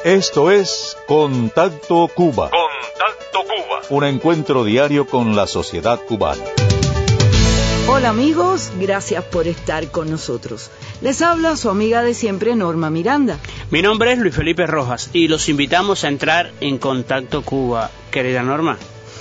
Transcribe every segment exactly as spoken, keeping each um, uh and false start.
Esto es Contacto Cuba. Contacto Cuba. Un encuentro diario con la sociedad cubana. Hola amigos, gracias por estar con nosotros. Les habla su amiga de siempre, Norma Miranda. Mi nombre es Luis Felipe Rojas y los invitamos a entrar en Contacto Cuba. Querida Norma.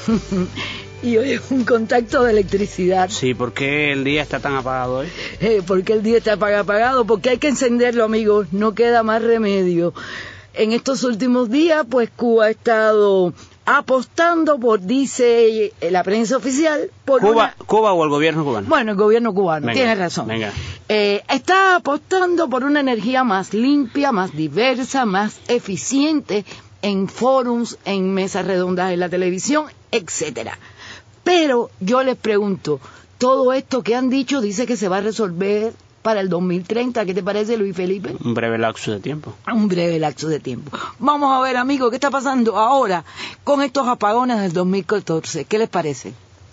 Y hoy es un contacto de electricidad. Sí, ¿por qué el día está tan apagado hoy? Eh, ¿Por qué el día está apagado? Porque hay que encenderlo, amigos, no queda más remedio. En estos últimos días, pues Cuba ha estado apostando por, dice la prensa oficial, por Cuba, una... ¿Cuba o el gobierno cubano? Bueno, el gobierno cubano, venga, tienes razón. Venga. Eh, está apostando por una energía más limpia, más diversa, más eficiente en forums, en mesas redondas en la televisión, etcétera. Pero yo les pregunto, todo esto que han dicho dice que se va a resolver para el dos mil treinta. ¿Qué te parece, Luis Felipe? Un breve lapso de tiempo. Un breve lapso de tiempo. Vamos a ver, amigos, qué está pasando ahora con estos apagones del dos mil catorce. ¿Qué les parece?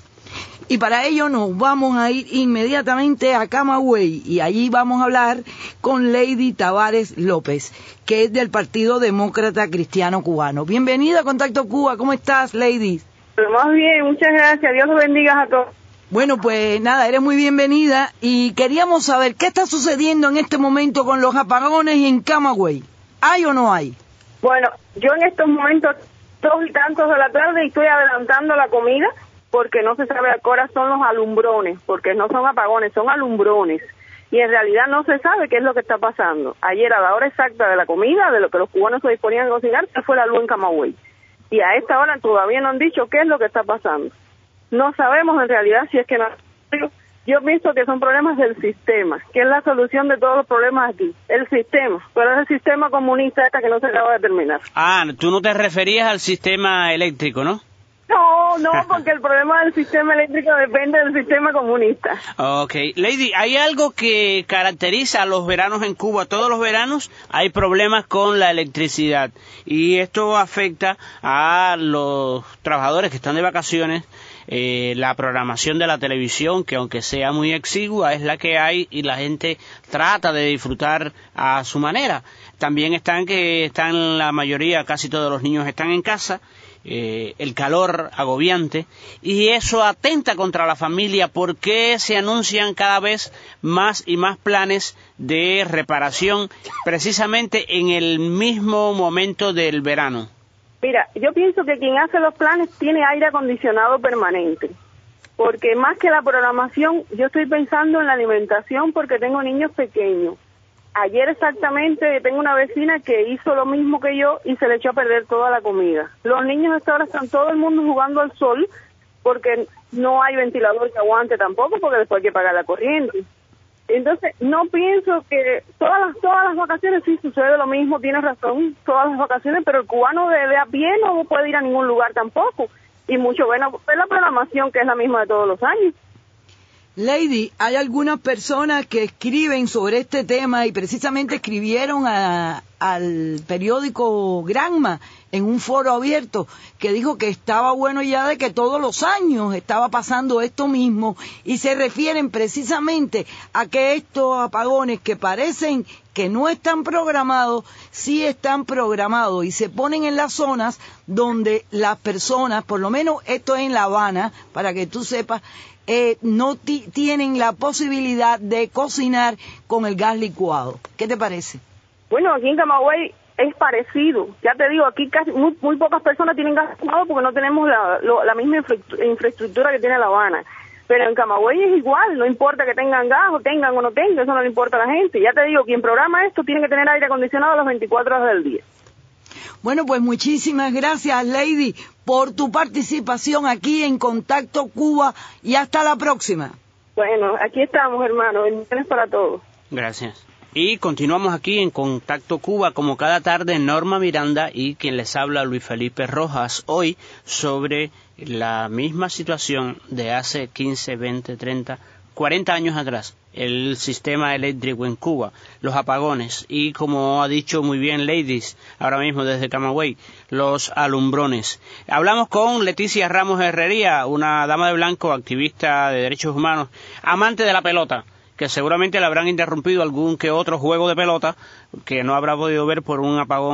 Y para ello nos vamos a ir inmediatamente a Camagüey y allí vamos a hablar con Lady Tavares López, que es del Partido Demócrata Cristiano Cubano. Bienvenida a Contacto Cuba. ¿Cómo estás, Lady? Más bien, muchas gracias. Dios los bendiga a todos. Bueno, pues nada, eres muy bienvenida y queríamos saber qué está sucediendo en este momento con los apagones en Camagüey. ¿Hay o no hay? Bueno, yo en estos momentos, dos y tantos de la tarde, y estoy adelantando la comida porque no se sabe a qué hora son los alumbrones, porque no son apagones, son alumbrones. Y en realidad no se sabe qué es lo que está pasando. Ayer, a la hora exacta de la comida, de lo que los cubanos se disponían a cocinar, se fue la luz en Camagüey. Y a esta hora todavía no han dicho qué es lo que está pasando. No sabemos en realidad si es que no. Yo pienso que son problemas del sistema, que es la solución de todos los problemas aquí. El sistema, pero es el sistema comunista este que no se acaba de terminar. Ah, tú no te referías al sistema eléctrico, ¿no? No, no, porque el problema del sistema eléctrico depende del sistema comunista. Ok. Lady, ¿hay algo que caracteriza a los veranos en Cuba? Todos los veranos hay problemas con la electricidad y esto afecta a los trabajadores que están de vacaciones. Eh, la programación de la televisión, que aunque sea muy exigua, es la que hay y la gente trata de disfrutar a su manera. También están que están la mayoría, casi todos los niños están en casa, eh, el calor agobiante, y eso atenta contra la familia. ¿Por qué se anuncian cada vez más y más planes de reparación precisamente en el mismo momento del verano? Mira, yo pienso que quien hace los planes tiene aire acondicionado permanente, porque más que la programación, yo estoy pensando en la alimentación porque tengo niños pequeños. Ayer exactamente tengo una vecina que hizo lo mismo que yo y se le echó a perder toda la comida. Los niños hasta ahora están todo el mundo jugando al sol porque no hay ventilador que aguante tampoco, porque después hay que pagar la corriente. Entonces, no pienso que todas las todas las vacaciones sí sucede lo mismo, tienes razón, todas las vacaciones, pero el cubano de, de a pie no puede ir a ningún lugar tampoco, y mucho bueno, es la programación que es la misma de todos los años. Lady, hay algunas personas que escriben sobre este tema y precisamente escribieron a, al periódico Granma en un foro abierto que dijo que estaba bueno ya de que todos los años estaba pasando esto mismo y se refieren precisamente a que estos apagones que parecen que no están programados, sí están programados y se ponen en las zonas donde las personas, por lo menos esto es en La Habana, para que tú sepas, Eh, no t- tienen la posibilidad de cocinar con el gas licuado. ¿Qué te parece? Bueno, aquí en Camagüey es parecido. Ya te digo, aquí casi muy, muy pocas personas tienen gas licuado porque no tenemos la, lo, la misma infra- infraestructura que tiene La Habana. Pero en Camagüey es igual, no importa que tengan gas o tengan o no tengan, eso no le importa a la gente. Ya te digo, quien programa esto tiene que tener aire acondicionado las veinticuatro horas del día. Bueno, pues muchísimas gracias, Lady, por tu participación aquí en Contacto Cuba y hasta la próxima. Bueno, aquí estamos, hermano. Bendiciones para todos. Gracias. Y continuamos aquí en Contacto Cuba, como cada tarde, Norma Miranda y quien les habla, Luis Felipe Rojas, hoy sobre la misma situación de hace quince, veinte, treinta, cuarenta años atrás, el sistema eléctrico en Cuba, los apagones y, como ha dicho muy bien Ladies, ahora mismo desde Camagüey, los alumbrones. Hablamos con Leticia Ramos Herrería, una dama de blanco, activista de derechos humanos, amante de la pelota, que seguramente le habrán interrumpido algún que otro juego de pelota que no habrá podido ver por un apagón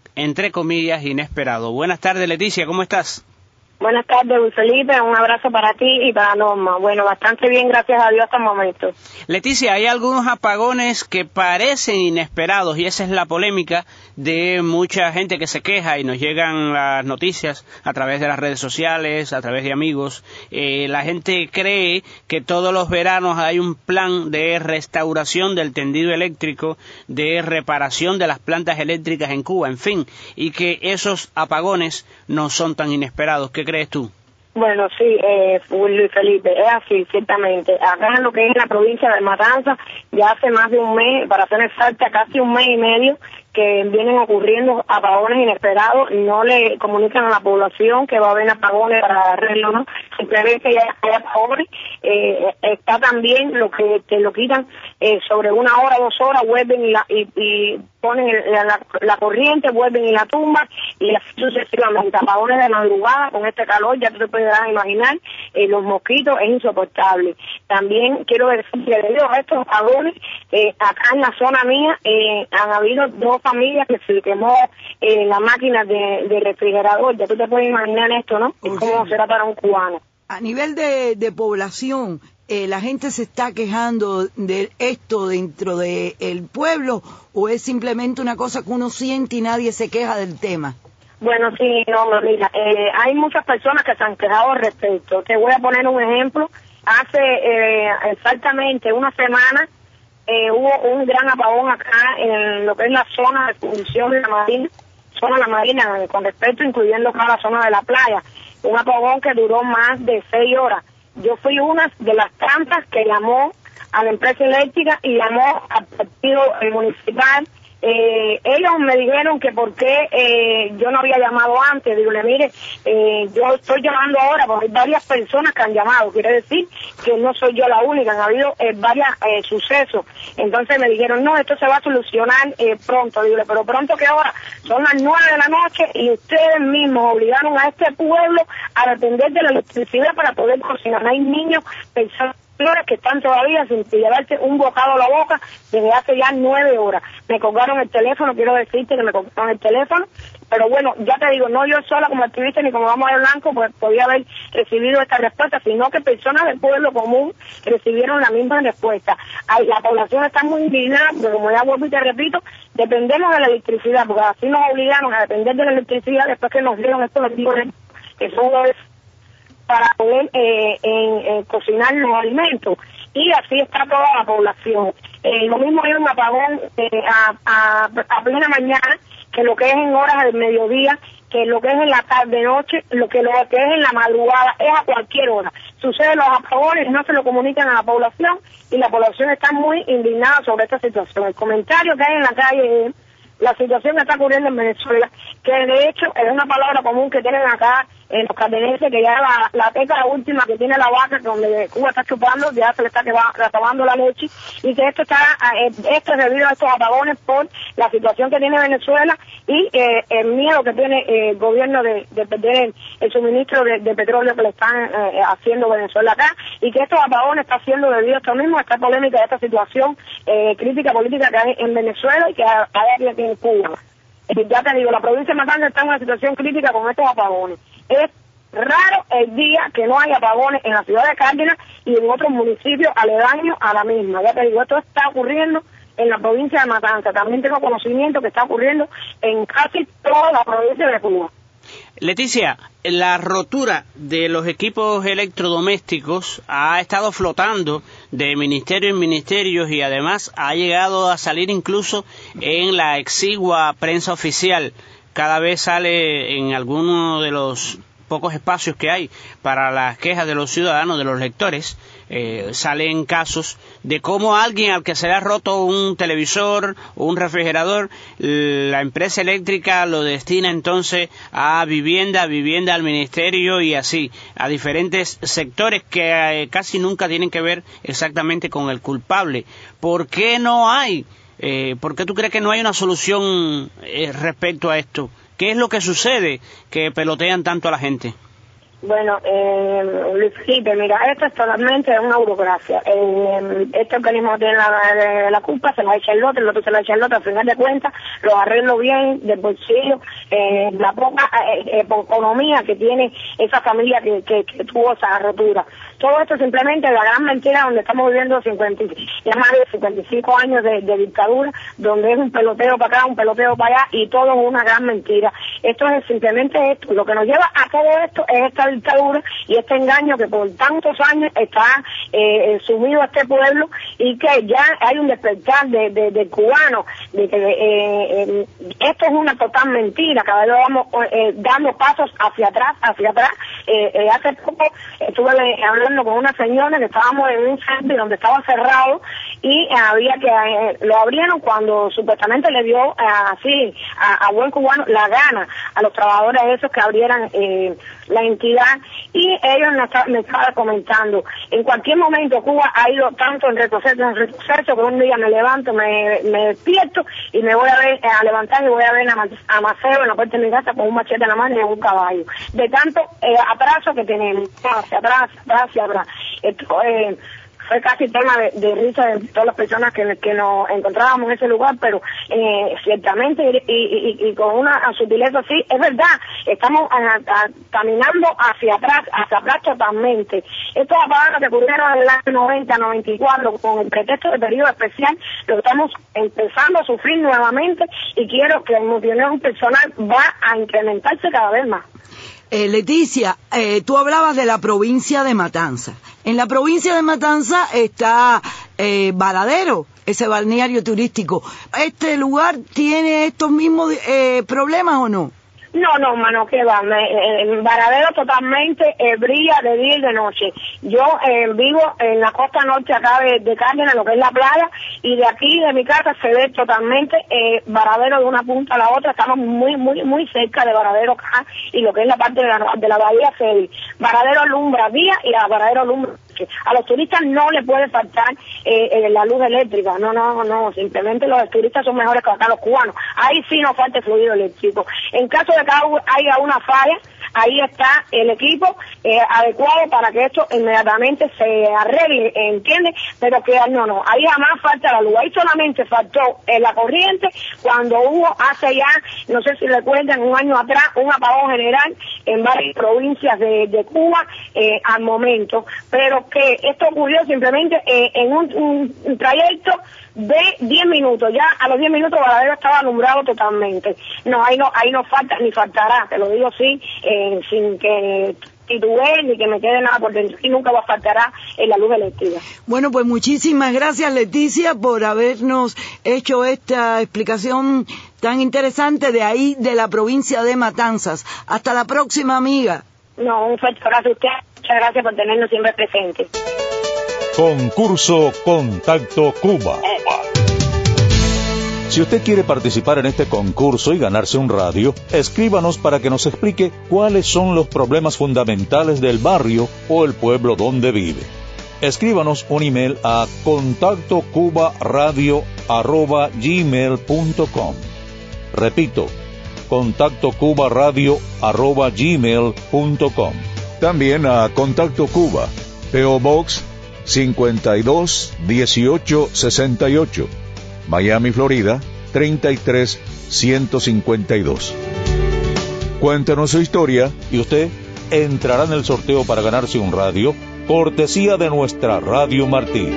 entre comillas, inesperado. Buenas tardes, Leticia, ¿cómo estás? Buenas tardes, Luis Felipe, un abrazo para ti y para Norma. Bueno, bastante bien, gracias a Dios hasta el momento. Leticia, hay algunos apagones que parecen inesperados y esa es la polémica de mucha gente que se queja y nos llegan las noticias a través de las redes sociales, a través de amigos. Eh, la gente cree que todos los veranos hay un plan de restauración del tendido eléctrico, de reparación de las plantas eléctricas en Cuba, en fin, y que esos apagones no son tan inesperados. ¿Qué crees tú? Bueno, sí, eh, Luis Felipe, es así, ciertamente. Acá en lo que es la provincia de Matanzas, ya hace más de un mes, para ser exacta, casi un mes y medio, que vienen ocurriendo apagones inesperados, no le comunican a la población que va a haber apagones para arreglo, ¿no? Simplemente ya hay apagones, eh, está también lo que te lo quitan eh, sobre una hora, dos horas, vuelven y, la, y, y ponen el, la, la corriente, vuelven y la tumban, y así sucesivamente. Apagones de madrugada, con este calor, ya tú te puedes imaginar, eh, los mosquitos, es insoportable. También quiero decir que debido a estos apagones, eh, acá en la zona mía, eh, han habido dos familias que se quemó eh, la máquina de, de refrigerador. Ya tú te puedes imaginar esto, ¿no? ¿Y cómo será para un cubano? A nivel de, de población, eh, ¿la gente se está quejando de esto dentro del de pueblo o es simplemente una cosa que uno siente y nadie se queja del tema? Bueno, sí, no, mira, eh, hay muchas personas que se han quejado al respecto. Te voy a poner un ejemplo. Hace eh, exactamente una semana eh, hubo un gran apagón acá en lo que es la zona de fundición de la Marina, zona de la Marina, con respecto, incluyendo acá la zona de la playa. Un apagón que duró más de seis horas. Yo fui una de las tantas que llamó a la empresa eléctrica y llamó al partido municipal. Eh, ellos me dijeron que por qué eh, yo no había llamado antes. Digo, mire, eh, yo estoy llamando ahora porque hay varias personas que han llamado. Quiere decir que no soy yo la única, han habido eh, varios eh, sucesos. Entonces me dijeron, no, esto se va a solucionar eh, pronto. Digo, pero pronto que ahora son las nueve de la noche y ustedes mismos obligaron a este pueblo a depender de la electricidad para poder cocinar. Hay niños, personas que están todavía sin llevarse un bocado a la boca desde hace ya nueve horas. Me colgaron el teléfono, quiero decirte que me colgaron el teléfono, pero bueno, ya te digo, no yo sola como activista ni como Vamos de Blanco, pues podía haber recibido esta respuesta, sino que personas del pueblo común recibieron la misma respuesta. Ay, la población está muy indignada, porque como ya vuelvo y te repito, dependemos de la electricidad, porque así nos obligaron a depender de la electricidad después que nos dieron estos libros que son los para poder eh, en, en cocinar los alimentos, y así está toda la población. Eh, lo mismo hay un apagón eh, a, a, a plena mañana, que lo que es en horas del mediodía, que lo que es en la tarde-noche, lo que lo que es en la madrugada, es a cualquier hora. Suceden los apagones, no se lo comunican a la población, y la población está muy indignada sobre esta situación. El comentario que hay en la calle es la situación que está ocurriendo en Venezuela, que de hecho es una palabra común que tienen acá en los cardenenses, que ya la, la teca última que tiene la vaca, donde Cuba está chupando, ya se le está acabando la leche, y que esto está esto es debido a estos apagones por la situación que tiene Venezuela y eh, el miedo que tiene eh, el gobierno de, de perder el, el suministro de, de petróleo que le están eh, haciendo Venezuela acá, y que estos apagones están siendo debido a esto mismo, a esta polémica, a esta situación eh, crítica política que hay en Venezuela y que hay aquí en Cuba. Eh, ya te digo, la provincia de Matanzas está en una situación crítica con estos apagones. Es raro el día que no hay apagones en la ciudad de Cárdenas y en otros municipios aledaños a la misma. Ya te digo, esto está ocurriendo en la provincia de Matanzas. También tengo conocimiento que está ocurriendo en casi toda la provincia de Cuba. Leticia, la rotura de los equipos electrodomésticos ha estado flotando de ministerio en ministerio y además ha llegado a salir incluso en la exigua prensa oficial. Cada vez sale en alguno de los pocos espacios que hay para las quejas de los ciudadanos, de los lectores, eh, salen casos de cómo alguien al que se le ha roto un televisor o un refrigerador, la empresa eléctrica lo destina entonces a vivienda, vivienda al ministerio y así, a diferentes sectores que eh, casi nunca tienen que ver exactamente con el culpable. ¿Por qué no hay? Eh, ¿Por qué tú crees que no hay una solución eh, respecto a esto? ¿Qué es lo que sucede que pelotean tanto a la gente? Bueno, eh, Luis Felipe, mira, esto es totalmente una burocracia. Eh, este organismo tiene la, la culpa, se la echa el otro, el otro se la echa el otro, al final de cuentas, lo arreglo bien del bolsillo, eh, la poca eh, eh, economía que tiene esa familia que, que, que tuvo esa rotura. Todo esto simplemente la gran mentira donde estamos viviendo cincuenta, ya más de cincuenta y cinco años de, de dictadura, donde es un peloteo para acá, un peloteo para allá, y todo es una gran mentira. Esto es simplemente esto, lo que nos lleva a todo esto es esta dictadura y este engaño que por tantos años está eh, sumido a este pueblo, y que ya hay un despertar de, de, de cubanos, de que eh, eh, esto es una total mentira, cada vez vamos eh, dando pasos hacia atrás, hacia atrás. Eh, eh, hace poco estuve hablando con una señora que estábamos en un centro donde estaba cerrado y eh, había que, eh, lo abrieron cuando supuestamente le dio eh, así a, a buen cubano la gana a los trabajadores esos que abrieran eh, la entidad, y ellos me, está, me estaban comentando, en cualquier momento Cuba ha ido tanto en retroceso, en retroceso, que un día me levanto, me, me despierto y me voy a ver, a levantar y voy a ver a, a Maceo en la puerta de mi casa con un machete en la mano y un caballo, de tanto eh, atraso que tenemos, hacia atrás, hacia atrás. Esto, eh, fue casi tema de, de risa de todas las personas que, que nos encontrábamos en ese lugar, pero eh, ciertamente y, y, y, y con una sutileza así, es verdad, estamos a, a, caminando hacia atrás, hacia atrás totalmente. Estos apagones que ocurrieron en el año noventa, noventa y cuatro, con el pretexto de periodo especial, lo estamos empezando a sufrir nuevamente, y quiero que en mi opinión personal va a incrementarse cada vez más. Eh, Leticia, eh, tú hablabas de la provincia de Matanza. En la provincia de Matanza está eh, Varadero, ese balneario turístico. ¿Este lugar tiene estos mismos eh, problemas o no? No, no, mano, que va, me, el Varadero totalmente eh, brilla de día y de noche. Yo eh, vivo en la costa norte acá de, de Cárdenas, lo que es la playa, y de aquí de mi casa se ve totalmente eh, Varadero de una punta a la otra. Estamos muy, muy, muy cerca de Varadero acá, y lo que es la parte de la, de la bahía Feli. Varadero alumbra día y a Varadero alumbra. A los turistas no les puede faltar eh, eh, la luz eléctrica, no, no, no, simplemente los turistas son mejores que acá los cubanos. Ahí sí nos falta el fluido eléctrico. En caso de que haya una falla, ahí está el equipo eh, adecuado para que esto inmediatamente se arregle, ¿entiendes? Pero que no, no, ahí jamás falta la luz. Ahí solamente faltó eh, la corriente cuando hubo hace ya, no sé si recuerdan, un año atrás, un apagón general en varias provincias de, de Cuba eh, al momento, pero que esto ocurrió simplemente eh, en un, un, un trayecto de diez minutos. Ya a los diez minutos Varadero estaba alumbrado totalmente. No, ahí no, ahí no falta ni faltará, te lo digo así, eh, sin que titubee ni que me quede nada por dentro, y nunca va a faltará en la luz eléctrica. Bueno, pues muchísimas gracias, Leticia, por habernos hecho esta explicación tan interesante de ahí, de la provincia de Matanzas. Hasta la próxima, amiga. No, un fuerte abrazo a usted. Muchas gracias por tenernos siempre presentes. Concurso Contacto Cuba. Si usted quiere participar en este concurso y ganarse un radio, escríbanos para que nos explique cuáles son los problemas fundamentales del barrio o el pueblo donde vive. Escríbanos un email a contacto cuba radio arroba gmail punto com. Repito, contacto cuba radio arroba gmail punto com. También a Contacto Cuba, P O Box cincuenta y dos dieciocho sesenta y ocho, Miami, Florida treinta y tres ciento cincuenta y dos. Cuéntenos su historia y usted entrará en el sorteo para ganarse un radio, cortesía de nuestra Radio Martí.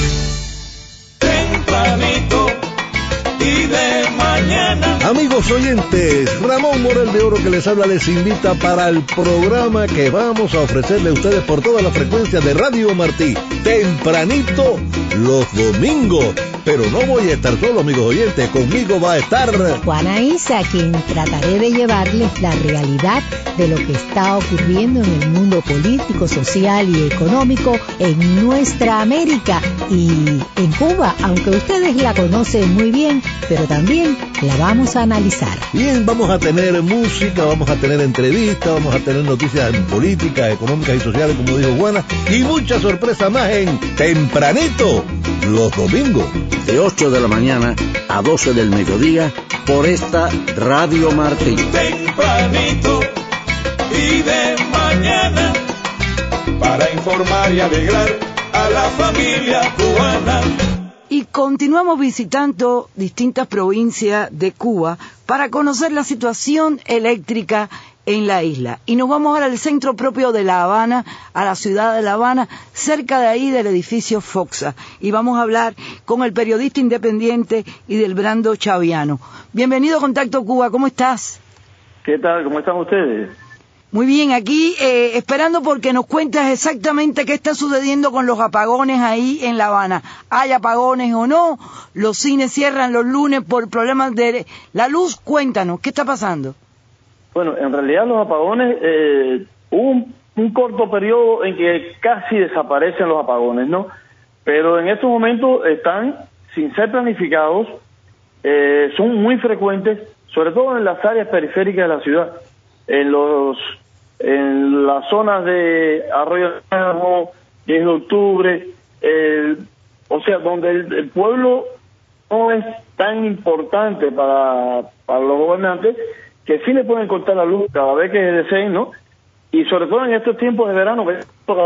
Tempranito y de mañana. Amigos oyentes, Ramón Morel de Oro que les habla les invita para el programa que vamos a ofrecerle a ustedes por toda la frecuencia de Radio Martí, tempranito los domingos. Pero no voy a estar solo, amigos oyentes, conmigo va a estar Juana Isa, quien trataré de llevarles la realidad de lo que está ocurriendo en el mundo político, social y económico en nuestra América y en Cuba, aunque ustedes la conocen muy bien, pero también la vamos a analizar. Bien, vamos a tener música, vamos a tener entrevistas, vamos a tener noticias políticas, económicas y sociales, como dijo Juana, y mucha sorpresa más en Tempranito los domingos, de ocho de la mañana a doce del mediodía, por esta Radio Martí. Tempranito y de mañana, para informar y alegrar a la familia cubana. Y continuamos visitando distintas provincias de Cuba para conocer la situación eléctrica en la isla. Y nos vamos ahora al centro propio de La Habana, a la ciudad de La Habana, cerca de ahí del edificio Foxa. Y vamos a hablar con el periodista independiente Hildebrando Chaviano. Bienvenido a Contacto Cuba, ¿cómo estás? ¿Qué tal? ¿Cómo están ustedes? Muy bien, aquí eh, esperando porque nos cuentas exactamente qué está sucediendo con los apagones ahí en La Habana. ¿Hay apagones o no? ¿Los cines cierran los lunes por problemas de la luz? Cuéntanos, ¿qué está pasando? Bueno, en realidad los apagones, eh, hubo un, un corto periodo en que casi desaparecen los apagones, ¿no? Pero en estos momentos están, sin ser planificados, eh, son muy frecuentes, sobre todo en las áreas periféricas de la ciudad, en los en las zonas de Arroyo Naranjo, diez de octubre, eh, o sea, donde el, el pueblo no es tan importante para, para los gobernantes, que sí le pueden cortar la luz cada vez que deseen, ¿no? Y sobre todo en estos tiempos de verano, que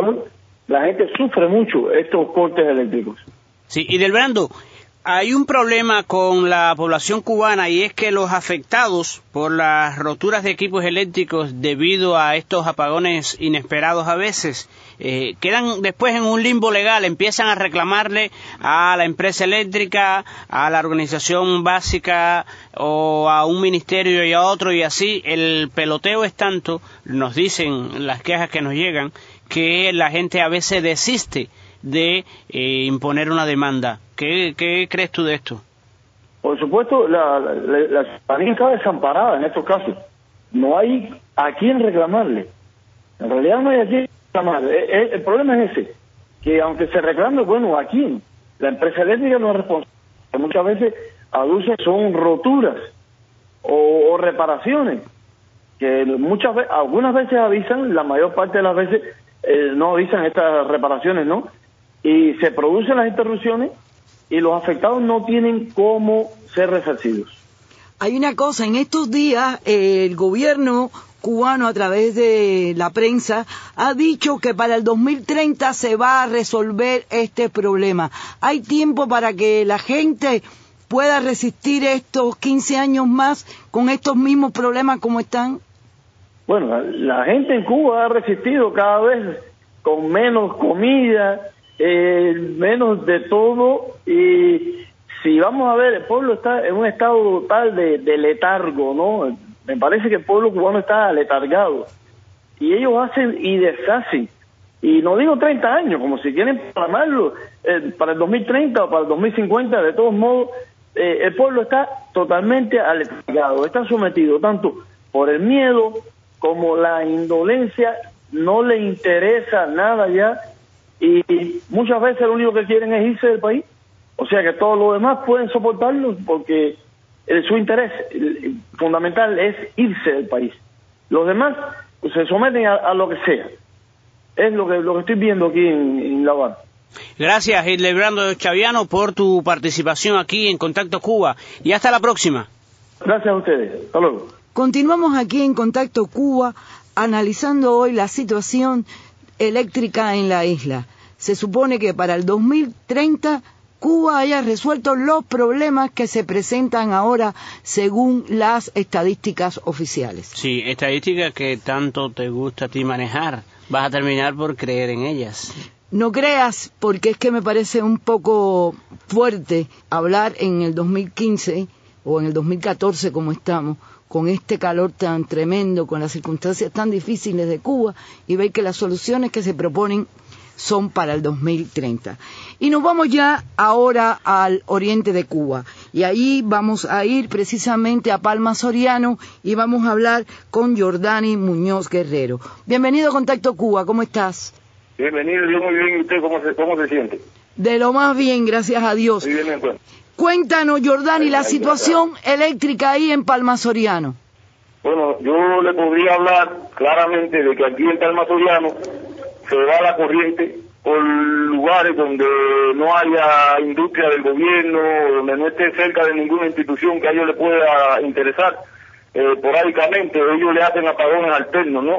la gente sufre mucho estos cortes eléctricos. Sí, y Hildebrando, hay un problema con la población cubana y es que los afectados por las roturas de equipos eléctricos debido a estos apagones inesperados a veces, eh, quedan después en un limbo legal, empiezan a reclamarle a la empresa eléctrica, a la organización básica o a un ministerio y a otro, y así el peloteo es tanto, nos dicen las quejas que nos llegan, que la gente a veces desiste de eh, imponer una demanda. ¿Qué, ¿Qué crees tú de esto? Por supuesto, la, la, la ciudadanía está desamparada en estos casos. No hay a quién reclamarle. En realidad no hay a quién reclamarle. El, el problema es ese, que aunque se reclame, bueno, ¿a quién? La empresa eléctrica no es responsable. Muchas veces aducen son roturas o, o reparaciones, que muchas veces, algunas veces avisan, la mayor parte de las veces eh, no avisan estas reparaciones, ¿no? Y se producen las interrupciones y los afectados no tienen cómo ser resarcidos. Hay una cosa, en estos días eh, el gobierno cubano a través de la prensa ha dicho que para el dos mil treinta se va a resolver este problema. ¿Hay tiempo para que la gente pueda resistir estos quince años más con estos mismos problemas como están? Bueno, la, la gente en Cuba ha resistido cada vez con menos comida, Eh, menos de todo, y si vamos a ver, el pueblo está en un estado total de, de letargo, ¿no? Me parece que el pueblo cubano está letargado, y ellos hacen y deshacen, y no digo treinta años, como si quieren programarlo eh, para el dos mil treinta o para el dos mil cincuenta, de todos modos, eh, el pueblo está totalmente aletargado, está sometido tanto por el miedo como la indolencia, no le interesa nada ya, y muchas veces lo único que quieren es irse del país, o sea que todos los demás pueden soportarlo porque el, su interés el, fundamental es irse del país. Los demás pues, se someten a, a lo que sea. Es lo que lo que estoy viendo aquí en, en La Habana. Gracias, Hildebrando Chaviano, por tu participación aquí en Contacto Cuba, y hasta la próxima. Gracias a ustedes, hasta luego. Continuamos aquí en Contacto Cuba analizando hoy la situación eléctrica en la isla. Se supone que para el dos mil treinta Cuba haya resuelto los problemas que se presentan ahora según las estadísticas oficiales. Sí, estadísticas que tanto te gusta a ti manejar. Vas a terminar por creer en ellas. No creas, porque es que me parece un poco fuerte hablar en el dos mil quince o en el dos mil catorce como estamos, con este calor tan tremendo, con las circunstancias tan difíciles de Cuba, y ver que las soluciones que se proponen son para el dos mil treinta. Y nos vamos ya ahora al oriente de Cuba, y ahí vamos a ir precisamente a Palma Soriano y vamos a hablar con Jordani Muñoz Guerrero. Bienvenido a Contacto Cuba, ¿cómo estás? Bienvenido, yo muy bien, ¿y usted cómo se, cómo se siente? De lo más bien, gracias a Dios. Muy bien, entonces. Cuéntanos, Jordani, la situación eléctrica ahí en Palma Soriano. Bueno, yo le podría hablar claramente de que aquí en Palma Soriano se va la corriente por lugares donde no haya industria del gobierno, donde no esté cerca de ninguna institución que a ellos le pueda interesar. Eh, porádicamente ellos le hacen apagones alternos, ¿no?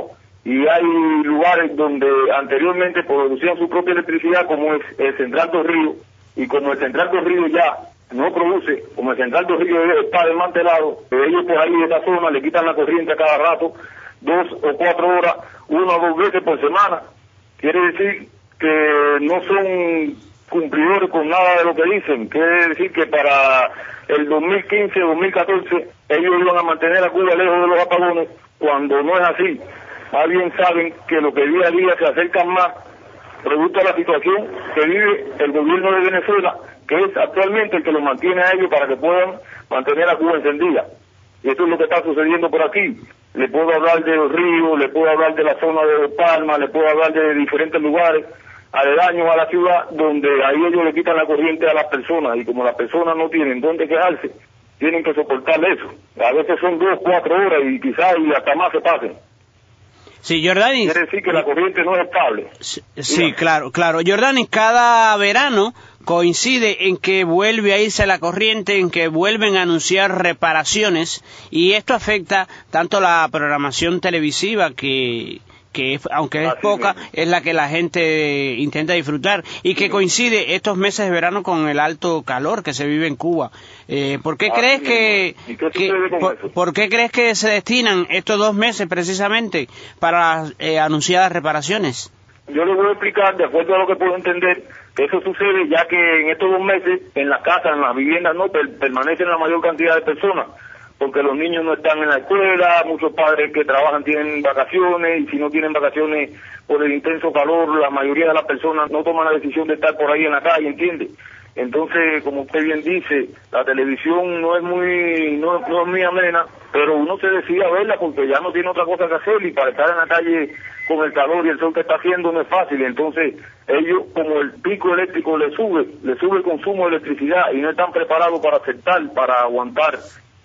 y hay lugares donde anteriormente producían su propia electricidad, como es el Central dos Ríos, y como el Central dos Ríos ya no produce, como el Central dos Ríos está desmantelado, ellos por ahí de esa zona le quitan la corriente a cada rato, dos o cuatro horas, una o dos veces por semana. Quiere decir que no son cumplidores con nada de lo que dicen. Quiere decir que para el dos mil quince, dos mil catorce, ellos iban a mantener a Cuba lejos de los apagones, cuando no es así. Más bien saben que lo que día a día se acercan más, producto de la situación que vive el gobierno de Venezuela, que es actualmente el que los mantiene a ellos para que puedan mantener a Cuba encendida. Y esto es lo que está sucediendo por aquí. Le puedo hablar de los ríos, le puedo hablar de la zona de Palma, le puedo hablar de diferentes lugares aledaños a la ciudad, donde ahí ellos le quitan la corriente a las personas, y como las personas no tienen dónde quejarse, tienen que soportar eso. A veces son dos, cuatro horas y quizás y hasta más se pasen. Sí, Jordani. Quiere decir que la corriente no es estable. Sí, sí, claro, claro. Jordani, cada verano coincide en que vuelve a irse la corriente, en que vuelven a anunciar reparaciones, y esto afecta tanto la programación televisiva, que, que aunque es poca, es la que la gente intenta disfrutar, y que coincide estos meses de verano con el alto calor que se vive en Cuba. Eh, ¿Por qué crees que, que por, por qué crees que se destinan estos dos meses precisamente para eh, anunciadas reparaciones? Yo le voy a explicar, de acuerdo a lo que puedo entender, que eso sucede ya que en estos dos meses, en las casas, en las viviendas, no per permanecen la mayor cantidad de personas, porque los niños no están en la escuela, muchos padres que trabajan tienen vacaciones, y si no tienen vacaciones por el intenso calor, la mayoría de las personas no toman la decisión de estar por ahí en la calle, ¿entiende? Entonces, como usted bien dice, la televisión no es muy no, no es muy amena, pero uno se decide a verla porque ya no tiene otra cosa que hacer, y para estar en la calle con el calor y el sol que está haciendo no es fácil. Entonces, ellos, como el pico eléctrico le sube, le sube el consumo de electricidad, y no están preparados para aceptar, para aguantar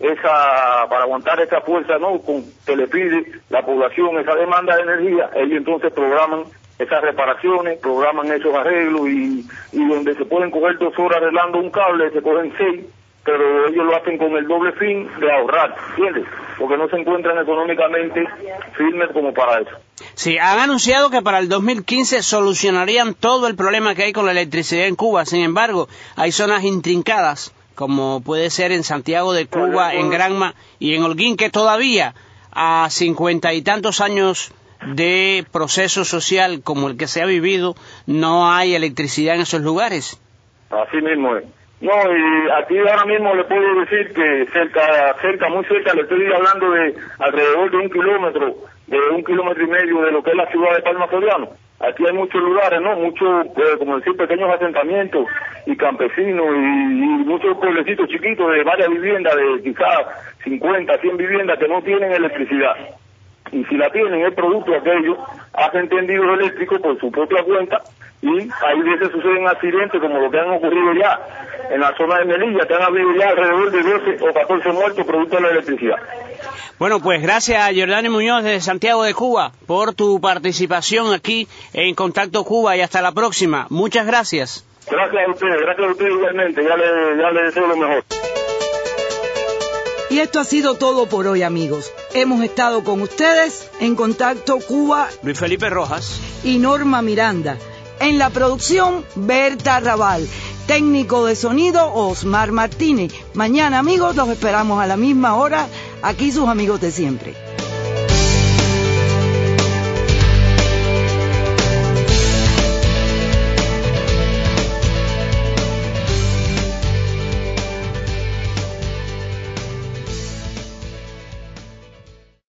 esa para aguantar esa fuerza, ¿no?, con que le pide la población, esa demanda de energía. Ellos entonces programan esas reparaciones, programan esos arreglos, y, y donde se pueden coger dos horas arreglando un cable, se cogen seis, pero ellos lo hacen con el doble fin de ahorrar, ¿entiendes? Porque no se encuentran económicamente firmes como para eso. Sí, han anunciado que para el dos mil quince solucionarían todo el problema que hay con la electricidad en Cuba. Sin embargo, hay zonas intrincadas, como puede ser en Santiago de Cuba, en Granma y en Holguín, que todavía a cincuenta y tantos años de proceso social como el que se ha vivido, no hay electricidad en esos lugares. Así mismo es. No, y aquí ahora mismo le puedo decir que cerca, cerca, muy cerca, le estoy hablando de alrededor de un kilómetro, de un kilómetro y medio de lo que es la ciudad de Palma Soriano. Aquí hay muchos lugares, ¿no? Muchos, eh, como decir, pequeños asentamientos y campesinos, y, y muchos pueblecitos chiquitos de varias viviendas, de quizás cincuenta, cien viviendas que no tienen electricidad. Y si la tienen, es producto de aquello, hacen tendidos eléctricos por su propia cuenta, y ahí veces suceden accidentes como lo que han ocurrido ya en la zona de Melilla, que han habido ya alrededor de doce o catorce muertos producto de la electricidad. Bueno, pues gracias a Jordani Muñoz desde Santiago de Cuba por tu participación aquí en Contacto Cuba, y hasta la próxima. Muchas gracias. Gracias a ustedes, gracias a ustedes igualmente, ya le, ya le deseo lo mejor. Y esto ha sido todo por hoy, amigos. Hemos estado con ustedes en Contacto Cuba, Luis Felipe Rojas y Norma Miranda. En la producción, Berta Raval. Técnico de sonido, Osmar Martínez. Mañana, amigos, los esperamos a la misma hora. Aquí sus amigos de siempre.